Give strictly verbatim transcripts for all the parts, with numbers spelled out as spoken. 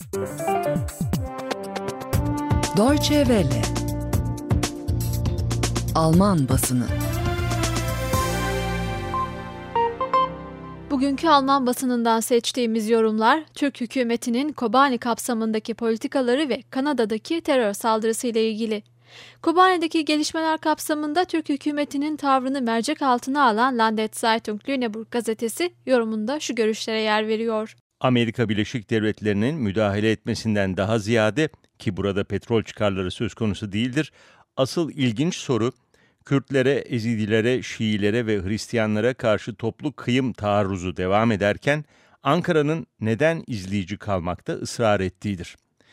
Deutsche Welle. Alman basını. Bugünkü Alman basınından seçtiğimiz yorumlar, Türk hükümetinin Kobani kapsamındaki politikaları ve Kanada'daki terör saldırısı ile ilgili. Kobani'deki gelişmeler kapsamında Türk hükümetinin tavrını mercek altına alan Landes-Zeitung Lüneburg gazetesi yorumunda şu görüşlere yer veriyor. Amerika Birleşik Devletleri'nin müdahale etmesinden daha ziyade, ki burada petrol çıkarları söz konusu değildir, asıl ilginç soru, Kürtlere, Ezidilere, Şiilere ve Hristiyanlara karşı toplu kıyım taarruzu devam ederken Ankara'nın neden izleyici kalmakta ısrar ettiğidir.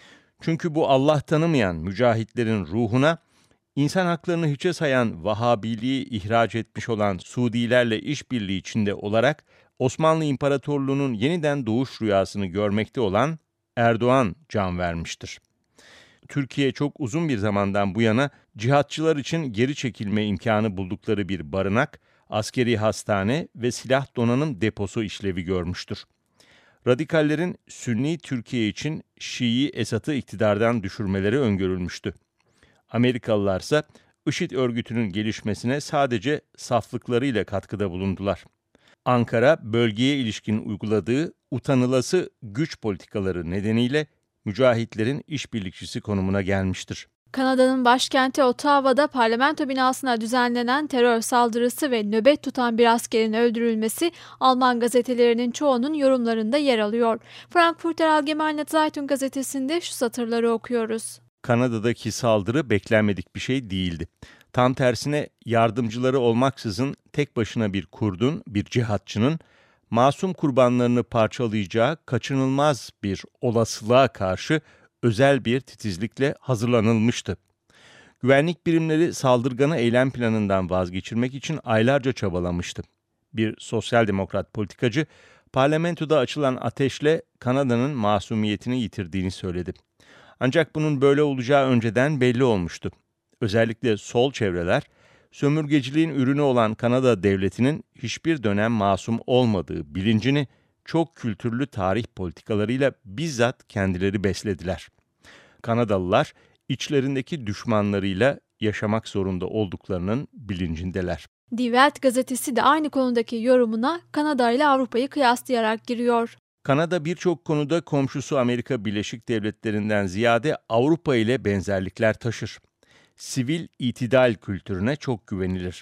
Çünkü bu Allah tanımayan mücahitlerin ruhuna, insan haklarını hiçe sayan Vahabiliği ihraç etmiş olan Suudilerle işbirliği içinde olarak Osmanlı İmparatorluğu'nun yeniden doğuş rüyasını görmekte olan Erdoğan can vermiştir. Türkiye çok uzun bir zamandan bu yana cihatçılar için geri çekilme imkanı buldukları bir barınak, askeri hastane ve silah donanım deposu işlevi görmüştür. Radikallerin Sünni Türkiye için Şii Esad'ı iktidardan düşürmeleri öngörülmüştü. Amerikalılarsa IŞİD örgütünün gelişmesine sadece saflıklarıyla katkıda bulundular. Ankara, bölgeye ilişkin uyguladığı utanılası güç politikaları nedeniyle mücahitlerin işbirlikçisi konumuna gelmiştir. Kanada'nın başkenti Ottawa'da parlamento binasına düzenlenen terör saldırısı ve nöbet tutan bir askerin öldürülmesi Alman gazetelerinin çoğunun yorumlarında yer alıyor. Frankfurter Allgemeine Zeitung gazetesinde şu satırları okuyoruz. Kanada'daki saldırı beklenmedik bir şey değildi. Tam tersine yardımcıları olmaksızın tek başına bir Kurdun, bir cihatçının masum kurbanlarını parçalayacağı kaçınılmaz bir olasılığa karşı özel bir titizlikle hazırlanılmıştı. Güvenlik birimleri saldırganı eylem planından vazgeçirmek için aylarca çabalamıştı. Bir sosyal demokrat politikacı parlamentoda açılan ateşle Kanada'nın masumiyetini yitirdiğini söyledi. Ancak bunun böyle olacağı önceden belli olmuştu. Özellikle sol çevreler, sömürgeciliğin ürünü olan Kanada devletinin hiçbir dönem masum olmadığı bilincini çok kültürlü tarih politikalarıyla bizzat kendileri beslediler. Kanadalılar içlerindeki düşmanlarıyla yaşamak zorunda olduklarının bilincindeler. Die Welt gazetesi de aynı konudaki yorumuna Kanada ile Avrupa'yı kıyaslayarak giriyor. Kanada birçok konuda komşusu Amerika Birleşik Devletleri'nden ziyade Avrupa ile benzerlikler taşır. Sivil itidal kültürüne çok güvenilir.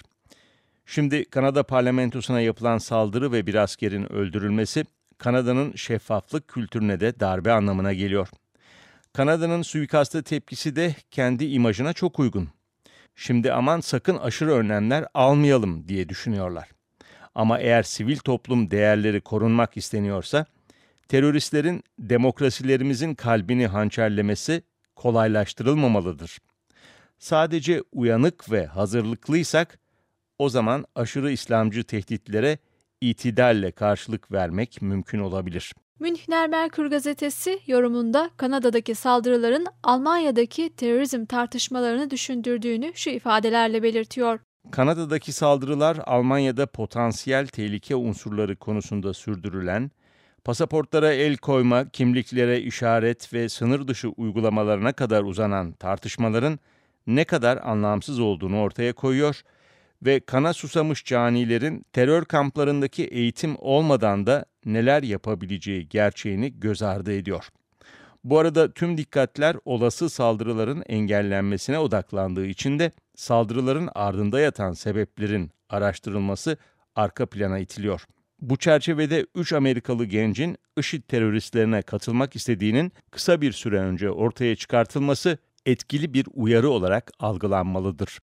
Şimdi Kanada parlamentosuna yapılan saldırı ve bir askerin öldürülmesi, Kanada'nın şeffaflık kültürüne de darbe anlamına geliyor. Kanada'nın suikasta tepkisi de kendi imajına çok uygun. Şimdi aman sakın aşırı önlemler almayalım diye düşünüyorlar. Ama eğer sivil toplum değerleri korunmak isteniyorsa, teröristlerin demokrasilerimizin kalbini hançerlemesi kolaylaştırılmamalıdır. Sadece uyanık ve hazırlıklıysak, o zaman aşırı İslamcı tehditlere itidalle karşılık vermek mümkün olabilir. Münchner Merkur gazetesi yorumunda Kanada'daki saldırıların Almanya'daki terörizm tartışmalarını düşündürdüğünü şu ifadelerle belirtiyor. Kanada'daki saldırılar Almanya'da potansiyel tehlike unsurları konusunda sürdürülen, pasaportlara el koyma, kimliklere işaret ve sınır dışı uygulamalarına kadar uzanan tartışmaların ne kadar anlamsız olduğunu ortaya koyuyor ve kana susamış canilerin terör kamplarındaki eğitim olmadan da neler yapabileceği gerçeğini göz ardı ediyor. Bu arada tüm dikkatler olası saldırıların engellenmesine odaklandığı için de saldırıların ardında yatan sebeplerin araştırılması arka plana itiliyor. Bu çerçevede üç Amerikalı gencin IŞİD teröristlerine katılmak istediğinin kısa bir süre önce ortaya çıkartılması etkili bir uyarı olarak algılanmalıdır.